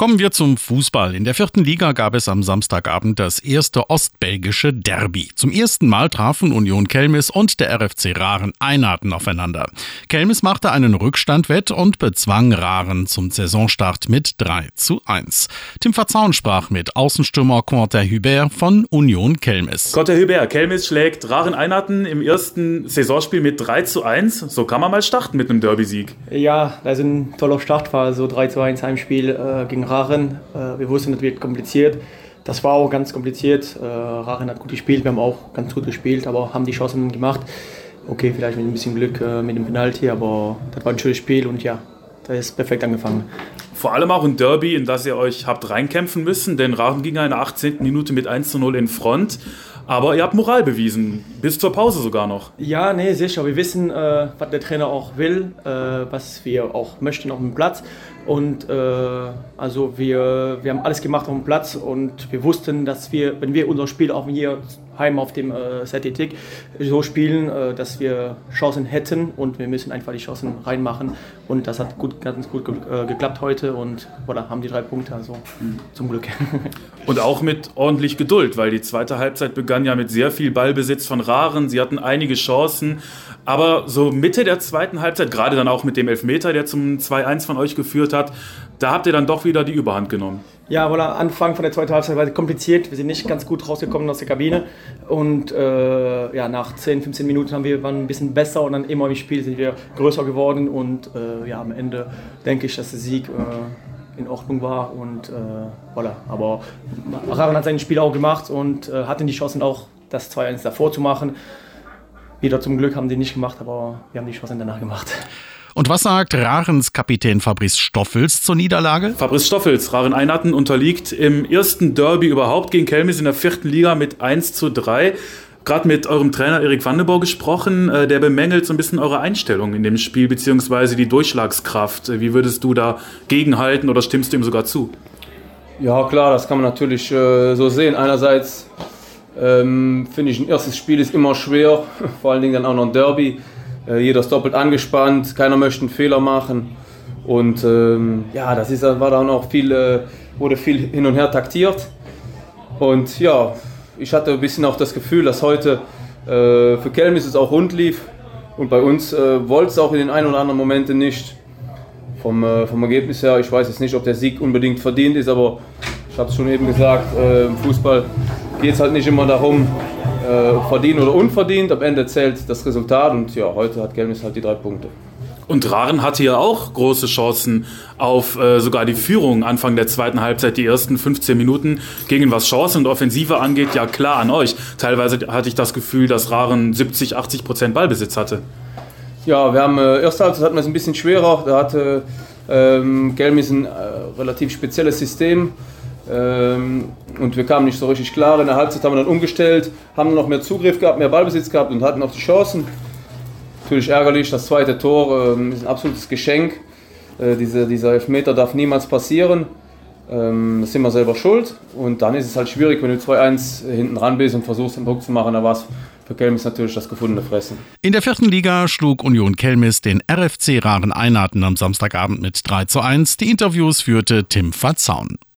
Kommen wir zum Fußball. In der 4. Liga gab es am Samstagabend das erste ostbelgische Derby. Zum ersten Mal trafen Union Kelmis und der RFC Raren Einaten aufeinander. Kelmis machte einen Rückstand wett und bezwang Raren zum Saisonstart mit 3:1. Tim Verzaun sprach mit Außenstürmer Quentin Hubert von Union Kelmis. Quentin Hubert, Kelmis schlägt Raren Einaten im ersten Saisonspiel mit 3:1. So kann man mal starten mit einem Derby-Sieg. Ja, das ist ein toller Start, war so 3:1 Heimspiel gegen Raren. Wir wussten, das wird kompliziert. Das war auch ganz kompliziert. Raren hat gut gespielt, wir haben auch ganz gut gespielt, aber haben die Chancen gemacht. Okay, vielleicht mit ein bisschen Glück mit dem Penalty, aber das war ein schönes Spiel und ja, da ist perfekt angefangen. Vor allem auch ein Derby, in das ihr euch habt reinkämpfen müssen, denn Raren ging in der 18. Minute mit 1:0 in Front. Aber ihr habt Moral bewiesen, bis zur Pause sogar noch. Ja, nee, sicher. Wir wissen, was der Trainer auch will, was wir auch möchten auf dem Platz. Und also wir haben alles gemacht auf dem Platz und wir wussten, dass wir, wenn wir unser Spiel auch hier heim auf dem Zetic so spielen, dass wir Chancen hätten und wir müssen einfach die Chancen reinmachen. Und das hat ganz gut geklappt heute und voilà, haben die 3 Punkte, also zum Glück. Und auch mit ordentlich Geduld, weil die zweite Halbzeit begann ja mit sehr viel Ballbesitz von Raren. Sie hatten einige Chancen, aber so Mitte der zweiten Halbzeit, gerade dann auch mit dem Elfmeter, der zum 2:1 von euch geführt hat, da habt ihr dann doch wieder die Überhand genommen. Ja, voilà, Anfang von der zweiten Halbzeit war kompliziert. Wir sind nicht ganz gut rausgekommen aus der Kabine. Und ja, nach 10, 15 Minuten waren wir ein bisschen besser und dann immer im Spiel sind wir größer geworden. Und ja, am Ende denke ich, dass der Sieg in Ordnung war. Und voilà. Aber Raren hat sein Spiel auch gemacht und hatten die Chancen auch, das 2:1 davor zu machen. Wieder zum Glück haben die nicht gemacht, aber wir haben die Chancen danach gemacht. Und was sagt Rarens Kapitän Fabrice Stoffels zur Niederlage? Fabrice Stoffels, Raren Einaten unterliegt im ersten Derby überhaupt gegen Kelmis in der 4. Liga mit 1:3. Gerade mit eurem Trainer Erik van de Boer gesprochen, der bemängelt so ein bisschen eure Einstellung in dem Spiel bzw. die Durchschlagskraft. Wie würdest du da gegenhalten oder stimmst du ihm sogar zu? Ja klar, das kann man natürlich so sehen. Einerseits finde ich, ein erstes Spiel ist immer schwer, vor allen Dingen dann auch noch ein Derby. Jeder ist doppelt angespannt, keiner möchte einen Fehler machen. Und ja, war dann auch wurde viel hin und her taktiert. Und ja, ich hatte ein bisschen auch das Gefühl, dass heute für Kelmis es auch rund lief. Und bei uns wollte es auch in den ein oder anderen Momenten nicht. Vom Ergebnis her, ich weiß jetzt nicht, ob der Sieg unbedingt verdient ist, aber ich habe es schon eben gesagt, im Fußball geht es halt nicht immer darum, verdient oder unverdient. Am Ende zählt das Resultat und ja, heute hat Kelmis halt die 3 Punkte. Und Raren hatte ja auch große Chancen auf sogar die Führung Anfang der zweiten Halbzeit, die ersten 15 Minuten. Gegen was Chancen und Offensive angeht, ja klar an euch. Teilweise hatte ich das Gefühl, dass Raren 70-80% Ballbesitz hatte. Ja, wir haben erste Halbzeit hatten wir es ein bisschen schwerer. Da hatte Kelmis ein relativ spezielles System. Und wir kamen nicht so richtig klar. In der Halbzeit haben wir dann umgestellt, haben noch mehr Zugriff gehabt, mehr Ballbesitz gehabt und hatten auch die Chancen. Natürlich ärgerlich, das zweite Tor ist ein absolutes Geschenk. Dieser Elfmeter darf niemals passieren. Das sind wir selber schuld. Und dann ist es halt schwierig, wenn du 2:1 hinten dran bist und versuchst, einen Druck zu machen. Da war es für Kelmis natürlich das gefundene Fressen. In der 4. Liga schlug Union Kelmis den RFC Raren Einaten am Samstagabend mit 3:1. Die Interviews führte Tim Verzaun.